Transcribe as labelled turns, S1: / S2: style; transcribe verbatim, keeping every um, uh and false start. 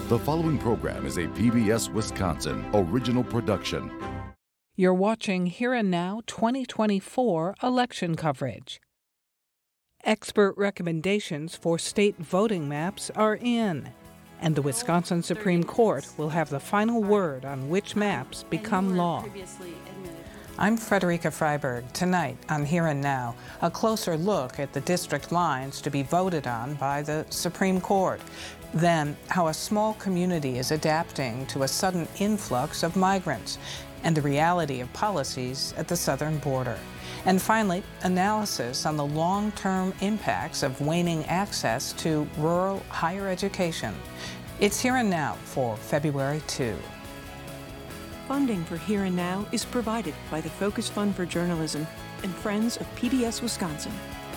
S1: The following program is a P B S Wisconsin original production.
S2: You're watching Here and Now twenty twenty-four election coverage. Expert recommendations for state voting maps are in, and the Wisconsin Supreme Court will have the final word on which maps become law. I'm Frederica Freiberg. Tonight on Here and Now, a closer look at the district lines to be voted on by the Supreme Court. Then, how a small community is adapting to a sudden influx of migrants, and the reality of policies at the southern border. And finally, analysis on the long-term impacts of waning access to rural higher education. It's Here and Now for February second.
S3: Funding for Here and Now is provided by the Focus Fund for Journalism and Friends of P B S Wisconsin.